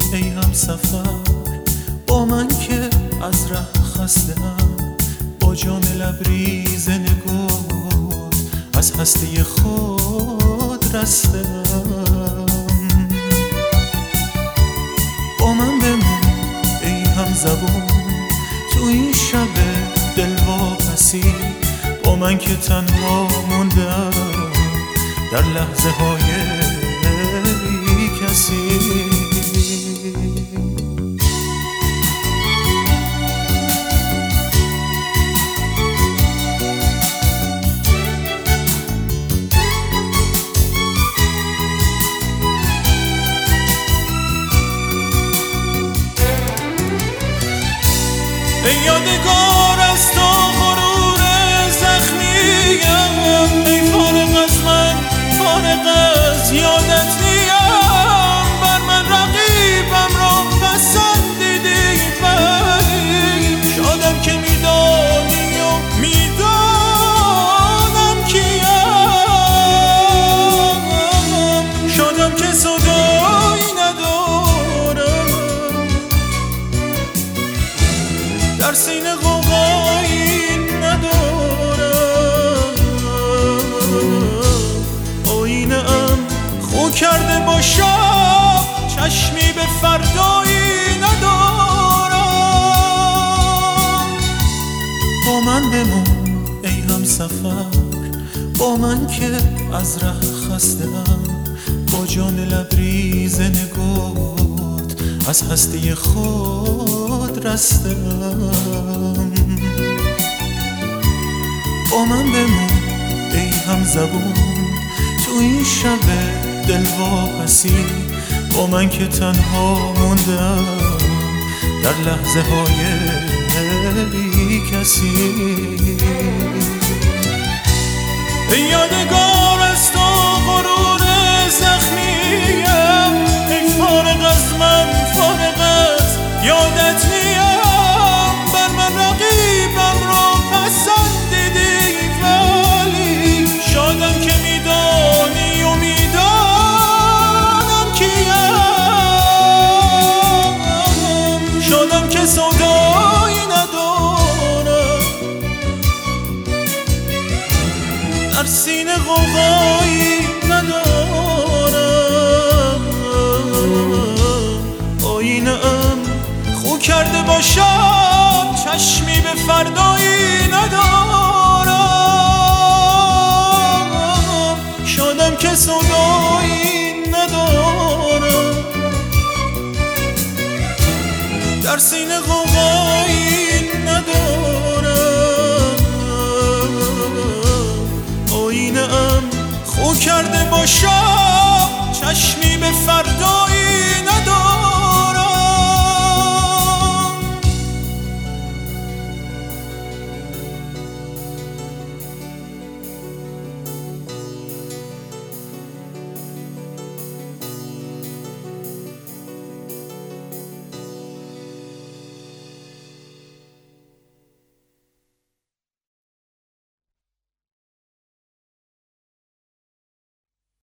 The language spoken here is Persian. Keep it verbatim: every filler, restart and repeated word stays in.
ای هم سفر با من که از ره خسته‌ام، با جام لبریز نگات از هستی خود رسته‌ام. با من بمون ای هم زبون تو این شب دلواپسی، با من که تنها موندم در لحظه های بی کسی. ای یادگار از تو غرور زخمیم، ای فارغ از من فارغ از یادت نیم. بر من رقیبم را پسندیدی، ولی شادم که میدانی و میدانم کیم. شادم که صدایی ندارم، در سینه غوغایی ندارم. آینه ام خو کرده باشم، چشمی به فردایی ندارم. با من بمون ای هم سفر، با من که از ره خسته‌ام، با جان لبریز نگات از هستی خود رسته‌ام. با من بمون ای هم زبون تو این شب دلواپسی، با من که تنها موندم در لحظه های بی کسی. ای یادگار از تو غرور زخمیم، ای فارغ از من فارغ از یادت نیم. بر من رقیبم را پسندیدی، ولی شادم که میدانی و میدانم کیم. شادم که سودایی ندارم، در سینه غوغایی ندارم. آینه ام خو کرده باشم، چشمی به فردایی ندارم. شادم که سودایی ندارم، در سینه غوغایی ندارم. آینه ام خو کرده باشم، چشمی به فردایی